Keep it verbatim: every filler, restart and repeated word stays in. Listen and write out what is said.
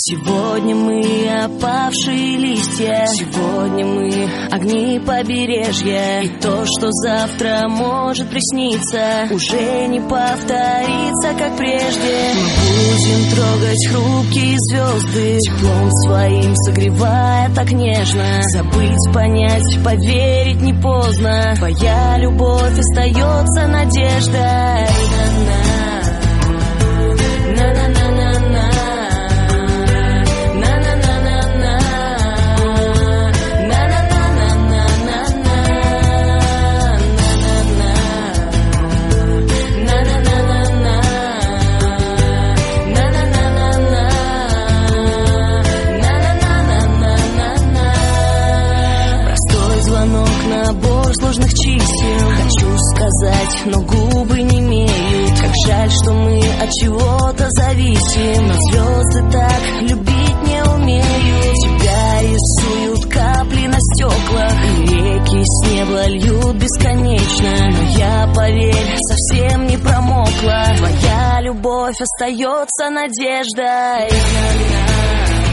Сегодня мы опавшие листья, сегодня мы огни побережья. И то, что завтра может присниться, уже не повторится, как прежде. Мы будем трогать хрупкие звезды, теплом своим согревая так нежно. Забыть, понять, поверить не поздно. Твоя любовь остается надеждой. Набор сложных чисел хочу сказать, но губы не имеют. Как жаль, что мы от чего-то зависим, но звезды так любить не умеют. Тебя рисуют капли на стеклах, и реки с неба льют бесконечно. Но я, поверь, совсем не промокла. Твоя любовь остается надеждой.